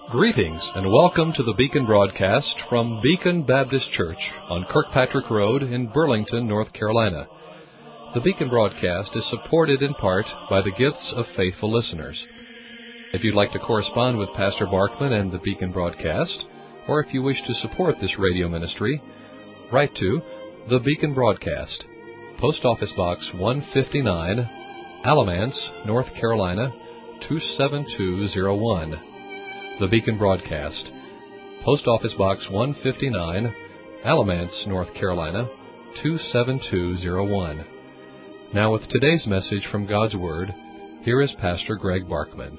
Greetings and welcome to the Beacon broadcast from Beacon Baptist Church on Kirkpatrick Road in Burlington, North Carolina. The Beacon broadcast is supported in part by the gifts of faithful listeners. If you'd like to correspond with Pastor Barkman and the Beacon broadcast, or if you wish to support this radio ministry, write to the Beacon Broadcast, Post Office Box 159, Alamance, North Carolina 27201. The Beacon Broadcast, Post Office Box 159, Alamance, North Carolina 27201. Now with today's message from God's Word, here is Pastor Greg Barkman.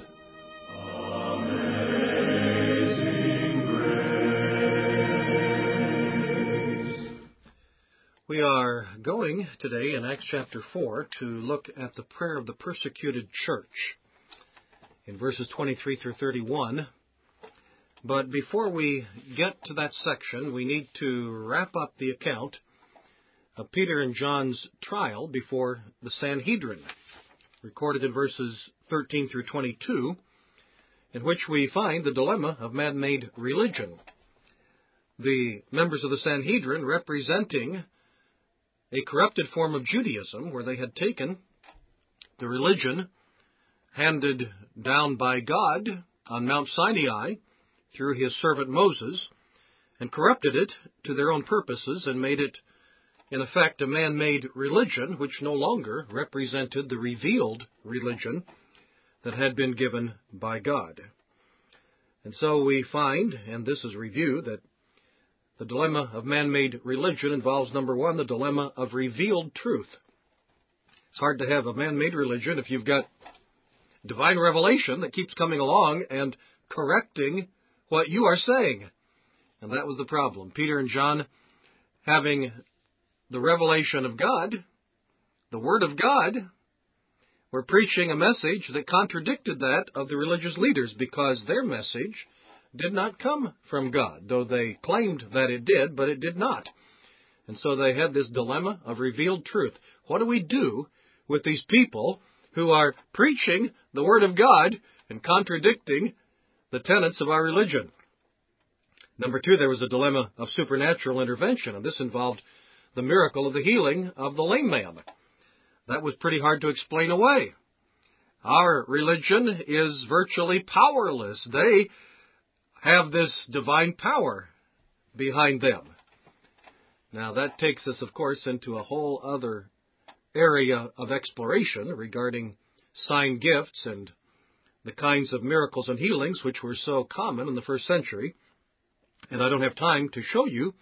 We are going today in Acts chapter 4 to look at the prayer of the persecuted church in verses 23 through 31. But before we get to that section, we need to wrap up the account of Peter and John's trial before the Sanhedrin, recorded in verses 13 through 22, in which we find the dilemma of man-made religion. The members of the Sanhedrin representing a corrupted form of Judaism, where they had taken the religion handed down by God on Mount Sinai through his servant Moses, and corrupted it to their own purposes and made it, in effect, a man-made religion which no longer represented the revealed religion that had been given by God. And so we find, and this is review, that the dilemma of man-made religion involves, number one, the dilemma of revealed truth. It's hard to have a man-made religion if you've got divine revelation that keeps coming along and correcting what you are saying. And that was the problem. Peter and John, having the revelation of God, the Word of God, were preaching a message that contradicted that of the religious leaders, because their message did not come from God, though they claimed that it did, but it did not. And so they had this dilemma of revealed truth. What do we do with these people who are preaching the Word of God and contradicting the tenets of our religion? Number two, there was a dilemma of supernatural intervention, and this involved the miracle of the healing of the lame man. That was pretty hard to explain away. Our religion is virtually powerless. They have this divine power behind them. Now, that takes us, of course, into a whole other area of exploration regarding sign gifts and the kinds of miracles and healings which were so common in the first century. And I don't have time to show you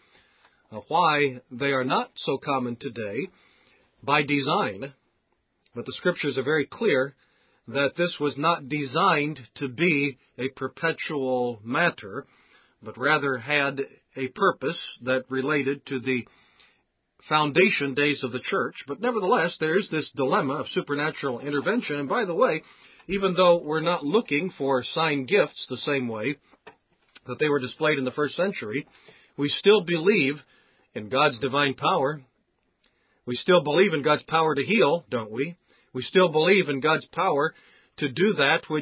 why they are not so common today by design. But the Scriptures are very clear that this was not designed to be a perpetual matter, but rather had a purpose that related to the foundation days of the church. But nevertheless, there is this dilemma of supernatural intervention. And by the way, even though we're not looking for sign gifts the same way that they were displayed in the first century, we still believe in God's divine power. We still believe in God's power to heal, don't we? We still believe in God's power to do that which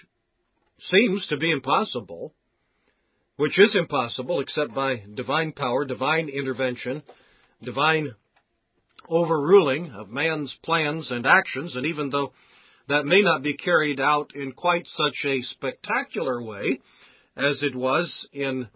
seems to be impossible, which is impossible except by divine power, divine intervention, divine overruling of man's plans and actions. And even though that may not be carried out in quite such a spectacular way as it was in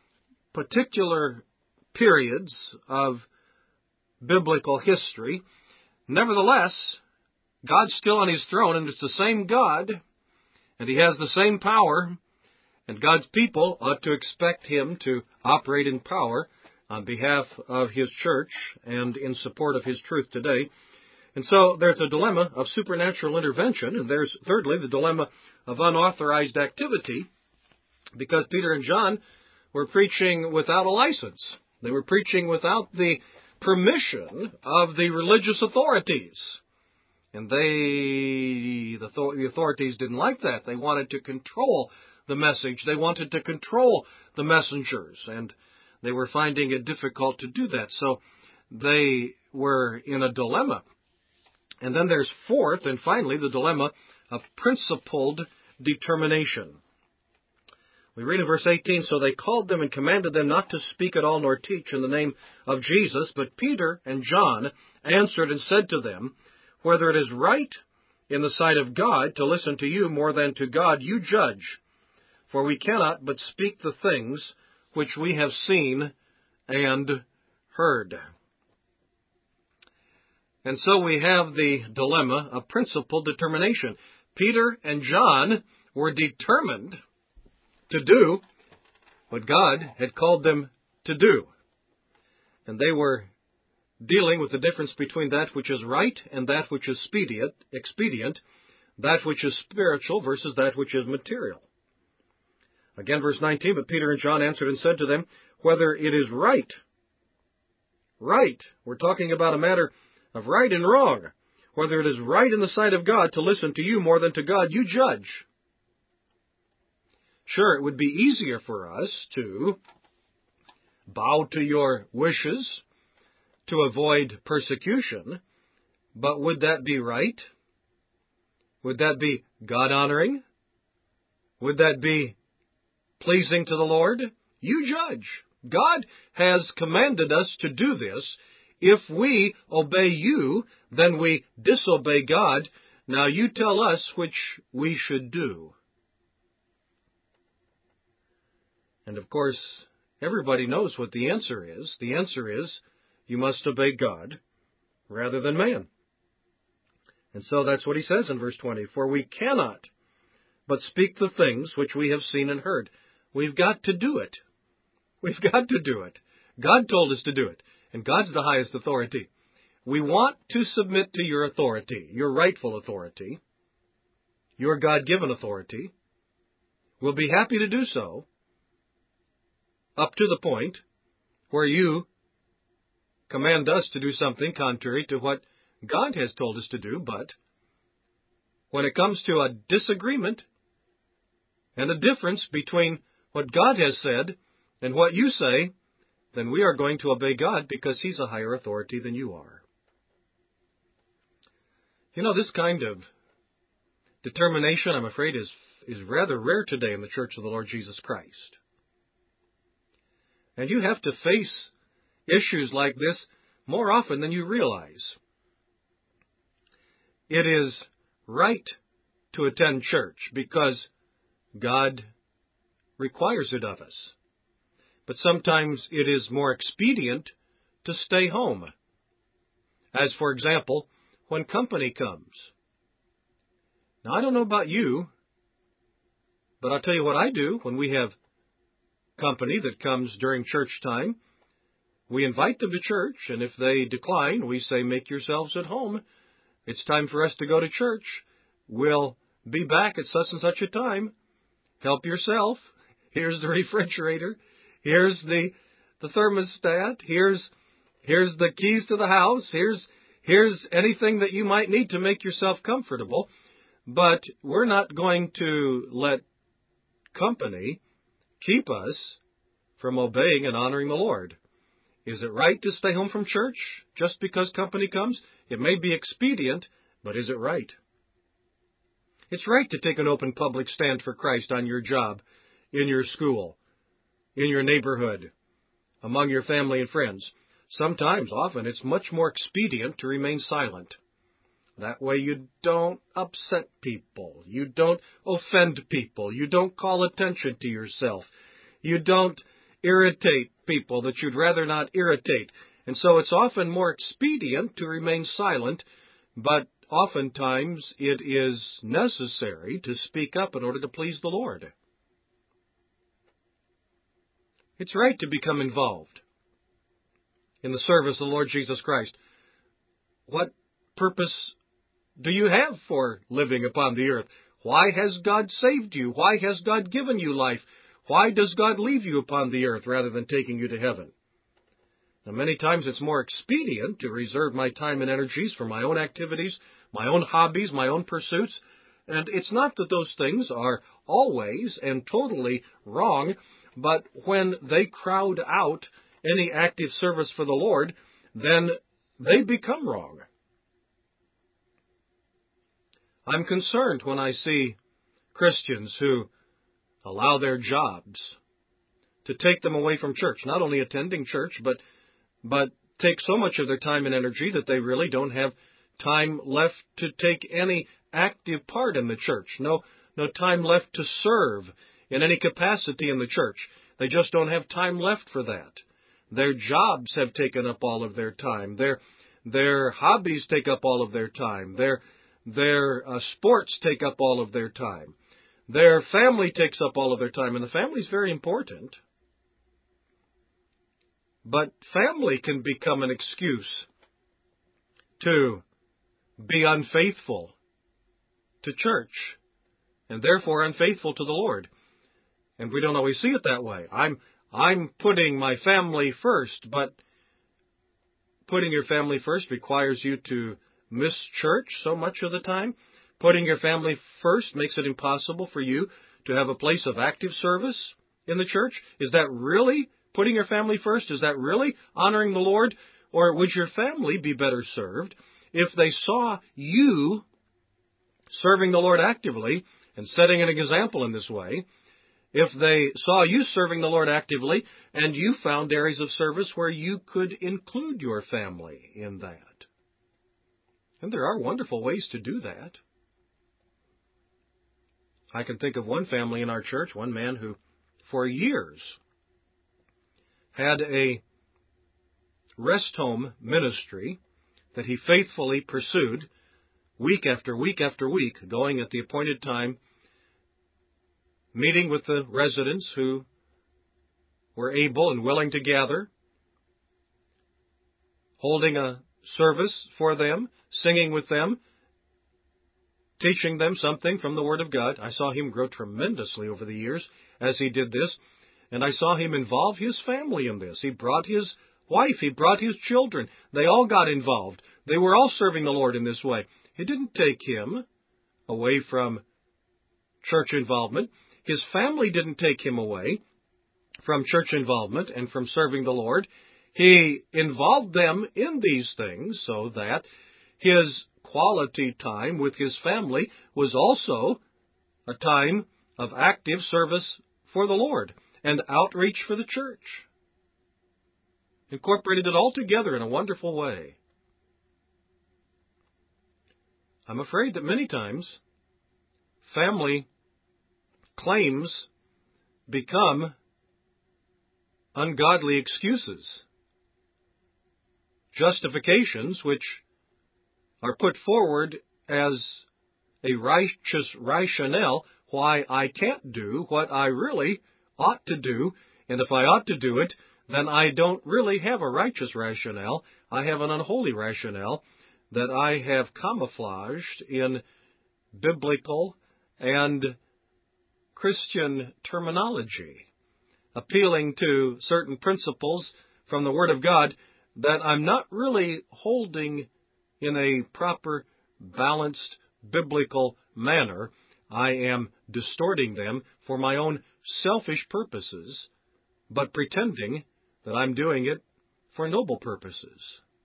particular periods of biblical history, nevertheless, God's still on His throne, and it's the same God, and He has the same power, and God's people ought to expect Him to operate in power on behalf of His church and in support of His truth today. And so there's a dilemma of supernatural intervention, and there's, thirdly, the dilemma of unauthorized activity, because Peter and John were preaching without a license. They were preaching without the permission of the religious authorities. And the authorities didn't like that. They wanted to control the message. They wanted to control the messengers, and they were finding it difficult to do that. So they were in a dilemma. And then there's fourth and finally the dilemma of principled determination. We read in verse 18, "So they called them and commanded them not to speak at all nor teach in the name of Jesus. But Peter and John answered and said to them, Whether it is right in the sight of God to listen to you more than to God, you judge. For we cannot but speak the things which we have seen and heard." And so we have the dilemma of principled determination. Peter and John were determined to do what God had called them to do. And they were dealing with the difference between that which is right and that which is expedient, that which is spiritual versus that which is material. Again, verse 19, "But Peter and John answered and said to them, Whether it is right," we're talking about a matter of right and wrong, "whether it is right in the sight of God to listen to you more than to God, you judge." Sure, it would be easier for us to bow to your wishes to avoid persecution, but would that be right? Would that be God-honoring? Would that be pleasing to the Lord? You judge. God has commanded us to do this. If we obey you, then we disobey God. Now you tell us which we should do. And of course, everybody knows what the answer is. The answer is, you must obey God rather than man. And so that's what he says in verse 20. "For we cannot but speak the things which we have seen and heard." We've got to do it. We've got to do it. God told us to do it, and God's the highest authority. We want to submit to your authority, your rightful authority, your God-given authority. We'll be happy to do so, up to the point where you command us to do something contrary to what God has told us to do. But when it comes to a disagreement and a difference between what God has said and what you say, then we are going to obey God because He's a higher authority than you are. You know, this kind of determination, I'm afraid, is rather rare today in the Church of the Lord Jesus Christ. And you have to face issues like this more often than you realize. It is right to attend church because God requires it of us. But sometimes it is more expedient to stay home. As, for example, when company comes. Now, I don't know about you, but I'll tell you what I do when we have company that comes during church time. We invite them to church, and if they decline, we say, "Make yourselves at home. It's time for us to go to church. We'll be back at such and such a time. Help yourself. Here's the refrigerator. Here's the thermostat. Here's the keys to the house. Here's anything that you might need to make yourself comfortable." But we're not going to let company keep us from obeying and honoring the Lord. Is it right to stay home from church just because company comes? It may be expedient, but is it right? It's right to take an open public stand for Christ on your job, in your school, in your neighborhood, among your family and friends. Sometimes, often, it's much more expedient to remain silent. That way you don't upset people. You don't offend people. You don't call attention to yourself. You don't irritate people that you'd rather not irritate. And so it's often more expedient to remain silent, but oftentimes it is necessary to speak up in order to please the Lord. It's right to become involved in the service of the Lord Jesus Christ. What purpose do you have for living upon the earth? Why has God saved you? Why has God given you life? Why does God leave you upon the earth rather than taking you to heaven? Now, many times it's more expedient to reserve my time and energies for my own activities, my own hobbies, my own pursuits. And it's not that those things are always and totally wrong, but when they crowd out any active service for the Lord, then they become wrong. I'm concerned when I see Christians who allow their jobs to take them away from church, not only attending church, but take so much of their time and energy that they really don't have time left to take any active part in the church. No time left to serve in any capacity in the church. They just don't have time left for that. Their jobs have taken up all of their time. Their hobbies take up all of their time. Their sports take up all of their time. Their family takes up all of their time, and the family is very important. But family can become an excuse to be unfaithful to church, and therefore unfaithful to the Lord. And we don't always see it that way. I'm putting my family first, but putting your family first requires you to miss church so much of the time. Putting your family first makes it impossible for you to have a place of active service in the church. Is that really putting your family first? Is that really honoring the Lord? Or would your family be better served if they saw you serving the Lord actively and setting an example in this way? If they saw you serving the Lord actively and you found areas of service where you could include your family in that. And there are wonderful ways to do that. I can think of one family in our church, one man who for years had a rest home ministry that he faithfully pursued week after week after week, going at the appointed time, meeting with the residents who were able and willing to gather, holding a service for them, singing with them, teaching them something from the Word of God. I saw him grow tremendously over the years as he did this, and I saw him involve his family in this. He brought his wife, he brought his children. They all got involved. They were all serving the Lord in this way. It didn't take him away from church involvement. His family didn't take him away from church involvement and from serving the Lord. He involved them in these things so that his quality time with his family was also a time of active service for the Lord and outreach for the church. Incorporated it all together in a wonderful way. I'm afraid that many times family claims become ungodly excuses, justifications which are put forward as a righteous rationale why I can't do what I really ought to do, and if I ought to do it, then I don't really have a righteous rationale. I have an unholy rationale that I have camouflaged in biblical and Christian terminology, appealing to certain principles from the Word of God that I'm not really holding in a proper, balanced, biblical manner. I am distorting them for my own selfish purposes, but pretending that I'm doing it for noble purposes.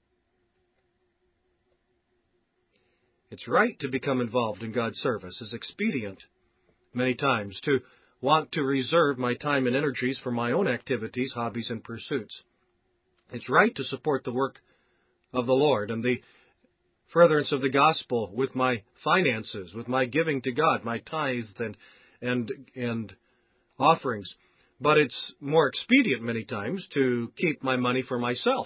It's right to become involved in God's service. It's expedient many times to want to reserve my time and energies for my own activities, hobbies, and pursuits. It's right to support the work of the Lord and the furtherance of the gospel with my finances, with my giving to God, my tithes and offerings. But it's more expedient many times to keep my money for myself.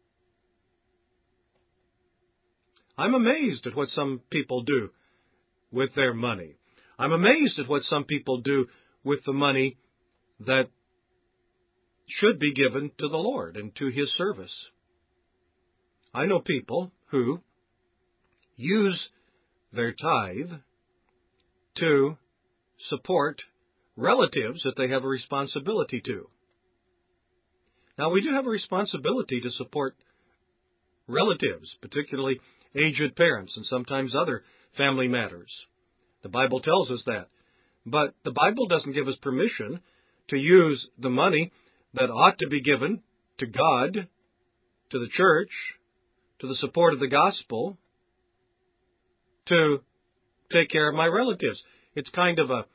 I'm amazed at what some people do with their money. I'm amazed at what some people do with the money that should be given to the Lord and to His service. I know people who use their tithe to support relatives that they have a responsibility to. Now, we do have a responsibility to support relatives, particularly aged parents and sometimes other family matters. The Bible tells us that. But the Bible doesn't give us permission to use the money that ought to be given to God, to the church, to the support of the gospel, to take care of my relatives. It's kind of a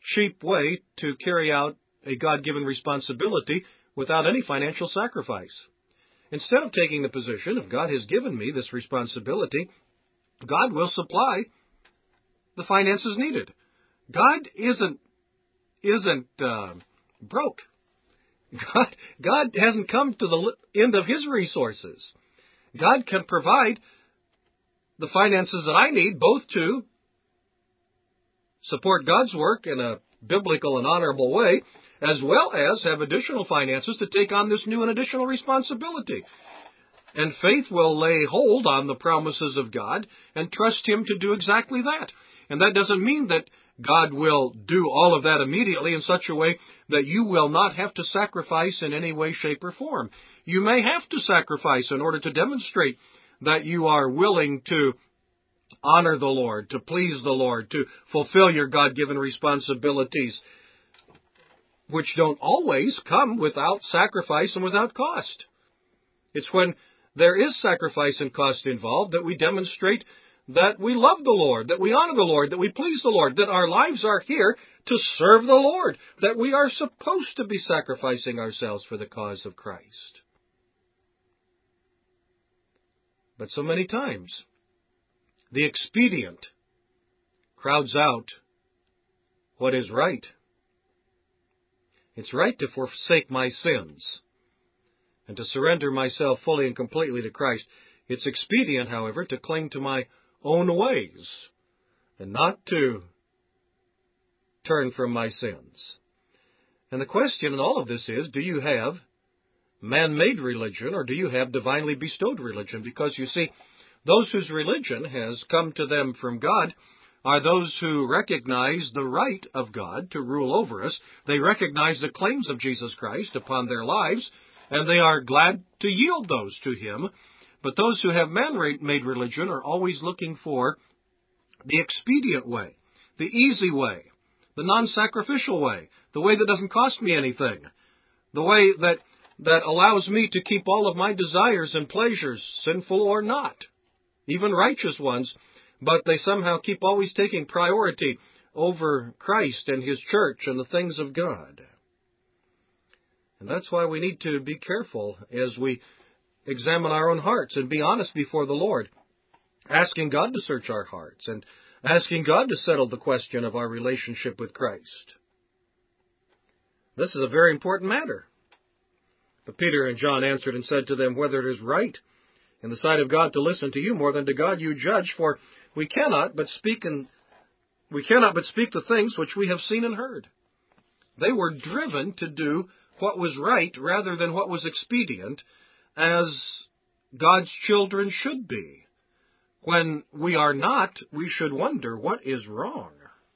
cheap way to carry out a God-given responsibility without any financial sacrifice. Instead of taking the position, if God has given me this responsibility, God will supply the finances needed. God isn't broke. God hasn't come to the end of His resources. God can provide the finances that I need, both to support God's work in a biblical and honorable way, as well as have additional finances to take on this new and additional responsibility. And faith will lay hold on the promises of God and trust Him to do exactly that. And that doesn't mean that God will do all of that immediately in such a way that you will not have to sacrifice in any way, shape, or form. You may have to sacrifice in order to demonstrate that you are willing to honor the Lord, to please the Lord, to fulfill your God-given responsibilities, which don't always come without sacrifice and without cost. It's when there is sacrifice and cost involved that we demonstrate that we love the Lord, that we honor the Lord, that we please the Lord, that our lives are here to serve the Lord, that we are supposed to be sacrificing ourselves for the cause of Christ. But so many times, the expedient crowds out what is right. It's right to forsake my sins and to surrender myself fully and completely to Christ. It's expedient, however, to cling to my own ways and not to turn from my sins. And the question in all of this is, do you have man-made religion or do you have divinely bestowed religion? Because you see, those whose religion has come to them from God are those who recognize the right of God to rule over us. They recognize the claims of Jesus Christ upon their lives, and they are glad to yield those to Him. But those who have man-made religion are always looking for the expedient way, the easy way, the non-sacrificial way, the way that doesn't cost me anything, the way that allows me to keep all of my desires and pleasures, sinful or not, even righteous ones, but they somehow keep always taking priority over Christ and His church and the things of God. And that's why we need to be careful as we examine our own hearts and be honest before the Lord, asking God to search our hearts and asking God to settle the question of our relationship with Christ. This is a very important matter. But Peter and John answered and said to them, whether it is right in the sight of God to listen to you more than to God, you judge, for we cannot but speak the things which we have seen and heard. They were driven to do what was right rather than what was expedient, as God's children should be. When we are not, we should wonder what is wrong.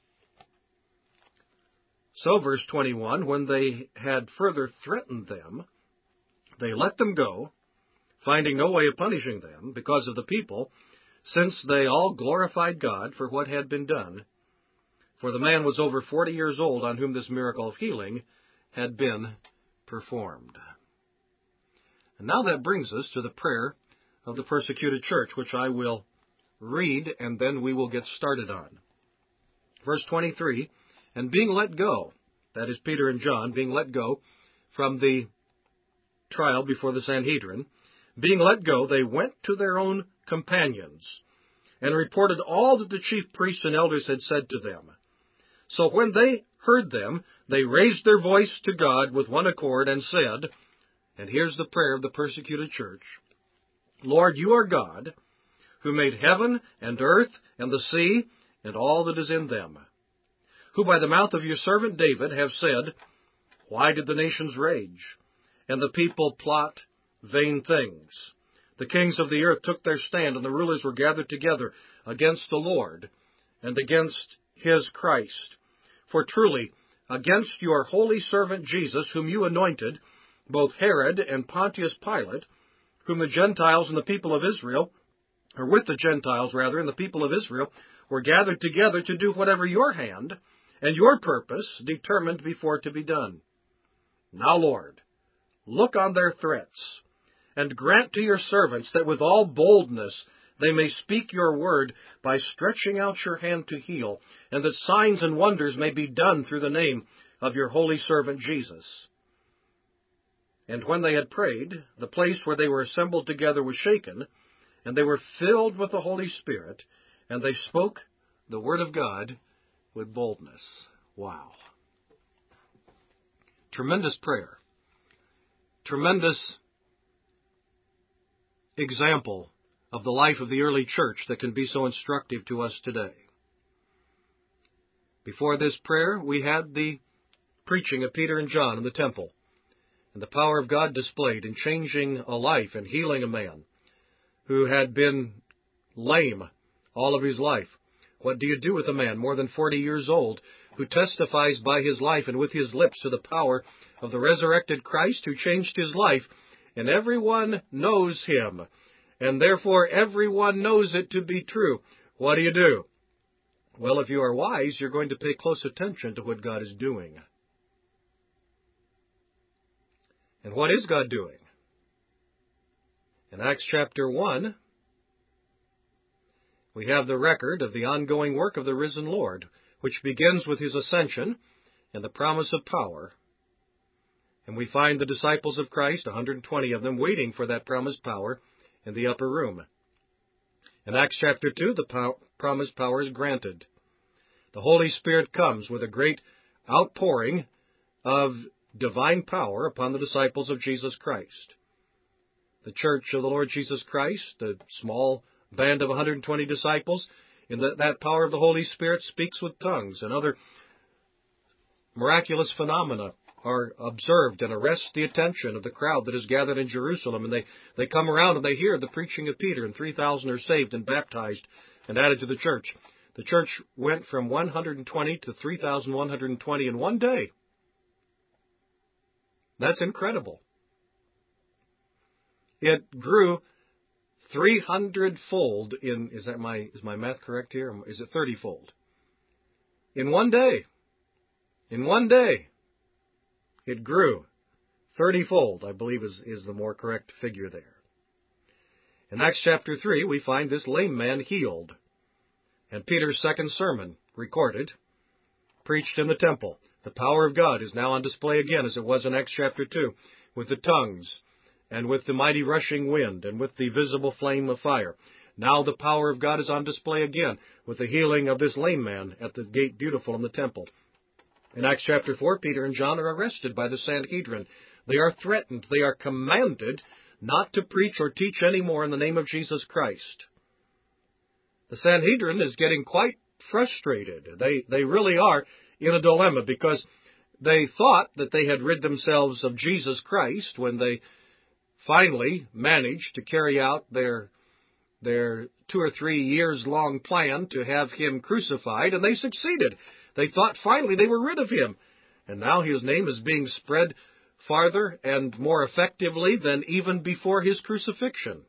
So, verse 21, when they had further threatened them, they let them go, finding no way of punishing them because of the people, since they all glorified God for what had been done. For the man was over 40 years old on whom this miracle of healing had been performed. And now that brings us to the prayer of the persecuted church, which I will read, and then we will get started on. Verse 23, and being let go, that is Peter and John, being let go from the trial before the Sanhedrin, being let go, they went to their own companions and reported all that the chief priests and elders had said to them. So when they heard them, they raised their voice to God with one accord and said, and here's the prayer of the persecuted church, Lord, you are God, who made heaven and earth and the sea and all that is in them, who by the mouth of your servant David have said, why did the nations rage, and the people plot vain things? The kings of the earth took their stand, and the rulers were gathered together against the Lord and against His Christ. For truly, against your holy servant Jesus, whom you anointed, both Herod and Pontius Pilate, whom the Gentiles and the people of Israel, or with the Gentiles rather, and the people of Israel, were gathered together to do whatever your hand and your purpose determined before to be done. Now, Lord, look on their threats, and grant to your servants that with all boldness they may speak your word by stretching out your hand to heal, and that signs and wonders may be done through the name of your holy servant Jesus." And when they had prayed, the place where they were assembled together was shaken, and they were filled with the Holy Spirit, and they spoke the word of God with boldness. Wow. Tremendous prayer. Tremendous example of the life of the early church that can be so instructive to us today. Before this prayer, we had the preaching of Peter and John in the temple, and the power of God displayed in changing a life and healing a man who had been lame all of his life. What do you do with a man more than 40 years old who testifies by his life and with his lips to the power of the resurrected Christ who changed his life, and everyone knows him, and therefore everyone knows it to be true? What do you do? Well, if you are wise, you're going to pay close attention to what God is doing. And what is God doing? In Acts chapter 1, we have the record of the ongoing work of the risen Lord, which begins with his ascension and the promise of power. And we find the disciples of Christ, 120 of them, waiting for that promised power in the upper room. In Acts chapter 2, the promised power is granted. The Holy Spirit comes with a great outpouring of divine power upon the disciples of Jesus Christ. The church of the Lord Jesus Christ, the small band of 120 disciples, in that power of the Holy Spirit speaks with tongues, and other miraculous phenomena are observed and arrest the attention of the crowd that is gathered in Jerusalem. And they come around and they hear the preaching of Peter, and 3,000 are saved and baptized and added to the church. The church went from 120 to 3,120 in one day. That's incredible. It grew 300-fold in, is my math correct here? Is it 30-fold? In one day. In one day. It grew 30-fold, I believe is the more correct figure there. In Acts chapter 3, we find this lame man healed. And Peter's second sermon, recorded, preached in the temple. The power of God is now on display again, as it was in Acts chapter 2, with the tongues, and with the mighty rushing wind, and with the visible flame of fire. Now the power of God is on display again, with the healing of this lame man at the gate beautiful in the temple. In Acts chapter 4, Peter and John are arrested by the Sanhedrin. They are threatened. They are commanded not to preach or teach anymore in the name of Jesus Christ. The Sanhedrin is getting quite frustrated. They really are in a dilemma, because they thought that they had rid themselves of Jesus Christ when they finally managed to carry out their 2 or 3 years long plan to have him crucified, and they succeeded. They thought finally they were rid of him, and now his name is being spread farther and more effectively than even before his crucifixion.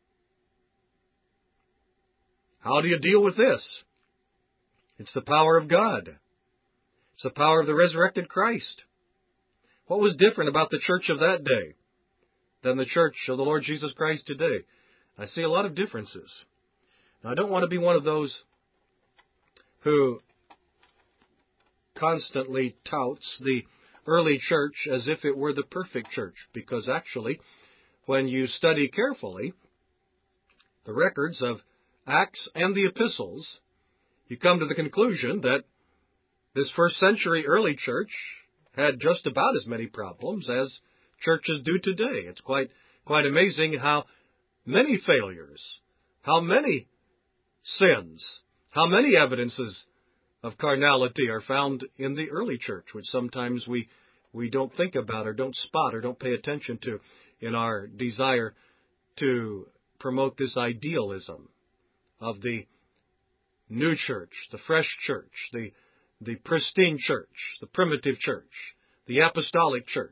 How do you deal with this? It's the power of God. It's the power of the resurrected Christ. What was different about the church of that day than the church of the Lord Jesus Christ today? I see a lot of differences. Now, I don't want to be one of those who constantly touts the early church as if it were the perfect church, because actually, when you study carefully the records of Acts and the epistles, you come to the conclusion that this first century early church had just about as many problems as churches do today. It's quite amazing how many failures, how many sins, how many evidences of carnality are found in the early church, which sometimes we don't think about or don't spot or don't pay attention to in our desire to promote this idealism of the new church, the fresh church, the pristine church, the primitive church, the apostolic church.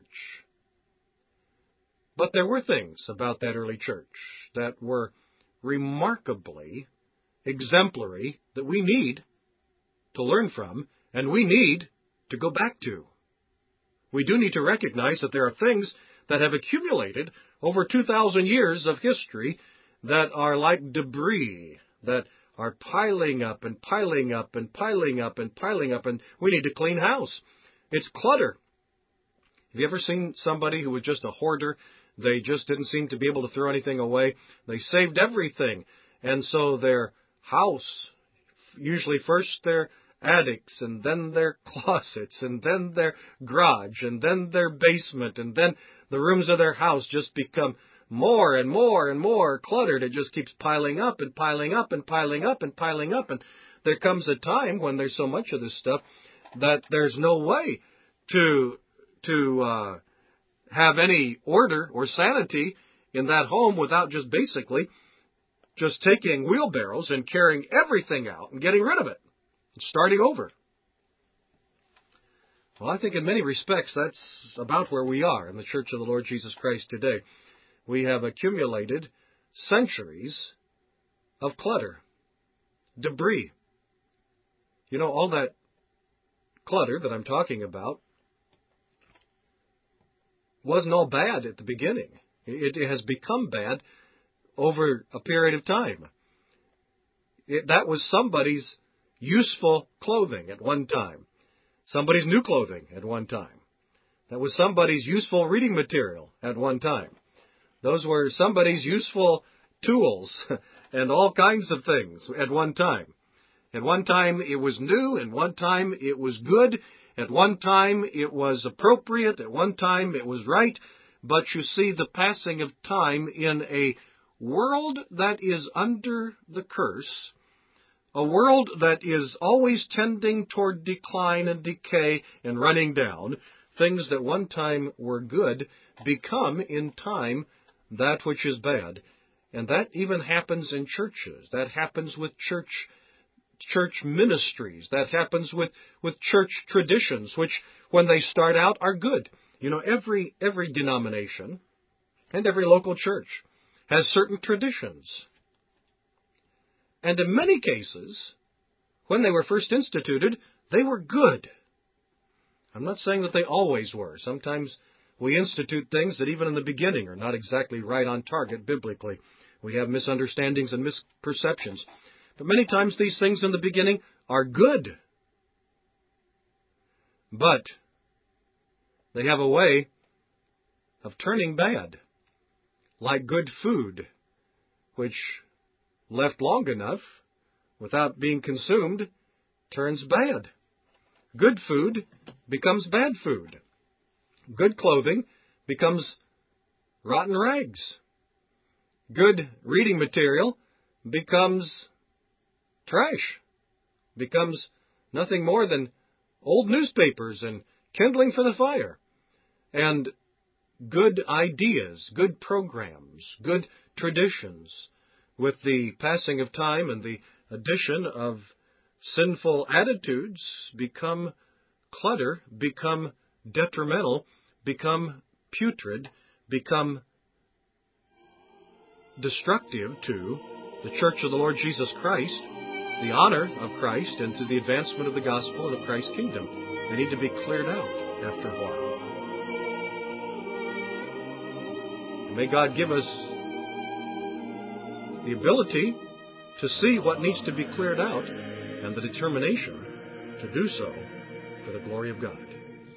But there were things about that early church that were remarkably exemplary that we need to learn from, and we need to go back to. We do need to recognize that there are things that have accumulated over 2,000 years of history that are like debris, that are piling up and piling up and piling up and piling up, and we need to clean house. It's clutter. Have you ever seen somebody who was just a hoarder? They just didn't seem to be able to throw anything away. They saved everything. And so their house, usually first their attics, and then their closets, and then their garage, and then their basement, and then the rooms of their house just become more and more and more cluttered. It just keeps piling up and piling up and piling up and piling up. And there comes a time when there's so much of this stuff that there's no way to have any order or sanity in that home without just basically just taking wheelbarrows and carrying everything out and getting rid of it and starting over. Well, I think in many respects that's about where we are in the Church of the Lord Jesus Christ today. We have accumulated centuries of clutter, debris. You know, all that clutter that I'm talking about wasn't all bad at the beginning. It has become bad over a period of time. That was somebody's useful clothing at one time. Somebody's new clothing at one time. That was somebody's useful reading material at one time. Those were somebody's useful tools and all kinds of things at one time. At one time it was new, at one time it was good, at one time it was appropriate, at one time it was right. But you see, the passing of time in a world that is under the curse, a world that is always tending toward decline and decay and running down, things that one time were good become in time that which is bad. And that even happens in churches. That happens with church ministries. That happens with church traditions, which when they start out are good. You know, every denomination and every local church has certain traditions. And in many cases, when they were first instituted, they were good. I'm not saying that they always were. Sometimes we institute things that even in the beginning are not exactly right on target biblically. We have misunderstandings and misperceptions. But many times these things in the beginning are good. But they have a way of turning bad, like good food, which, left long enough without being consumed, turns bad. Good food becomes bad food. Good clothing becomes rotten rags. Good reading material becomes trash, becomes nothing more than old newspapers and kindling for the fire. And good ideas, good programs, good traditions, with the passing of time and the addition of sinful attitudes, become clutter, become detrimental, become putrid, become destructive to the Church of the Lord Jesus Christ, the honor of Christ, and to the advancement of the gospel and of Christ's kingdom. They need to be cleared out after a while. And may God give us the ability to see what needs to be cleared out and the determination to do so for the glory of God.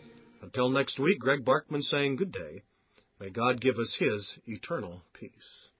Until next week, Greg Barkman saying good day. May God give us His eternal peace.